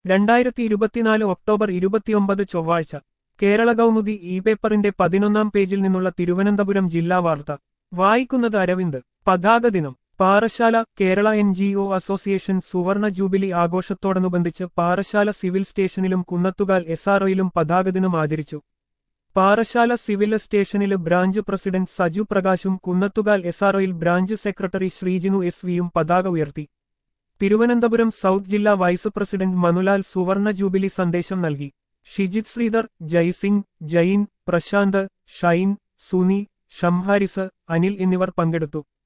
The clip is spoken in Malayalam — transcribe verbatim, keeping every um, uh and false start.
രണ്ടായിരത്തി ഇരുപത്തിനാല് ഒക്ടോബർ ഇരുപത്തിയൊമ്പത് ചൊവ്വാഴ്ച കേരള കൗമുദി ഇ പേപ്പറിന്റെ പതിനൊന്നാം പേജിൽ നിന്നുള്ള തിരുവനന്തപുരം ജില്ലാ വാർത്ത വായിക്കുന്നത് അരവിന്ദ്. പതാക ദിനം Parassala. Kerala N G O association സുവർണ ജൂബിലി ആഘോഷത്തോടനുബന്ധിച്ച് പാറശാല സിവിൽ സ്റ്റേഷനിലും കുന്നത്തുകാൽ എസ് ആർ ഒയിലും പതാക ദിനം ആചരിച്ചു. പാറശാല സിവിൽ സ്റ്റേഷനില് ബ്രാഞ്ച് പ്രസിഡന്റ് സജു പ്രകാശും കുന്നത്തുകാൽ എസ് ആർ ഒയിൽ ബ്രാഞ്ച് സെക്രട്ടറി ശ്രീജിനു എസ് വിയും പതാക ഉയർത്തി. തിരുവനന്തപുരം സൗത്ത് ജില്ലാ വൈസ് പ്രസിഡന്റ് മനുലാൽ സുവർണ ജൂബിലി സന്ദേശം നൽകി. ഷിജിത് ശ്രീധർ, ജയ്സിംഗ്, ജയിൻ, പ്രശാന്ത്, ഷൈൻ, സുനി, ഷംഹാരിസ്, അനിൽ എന്നിവർ പങ്കെടുത്തു.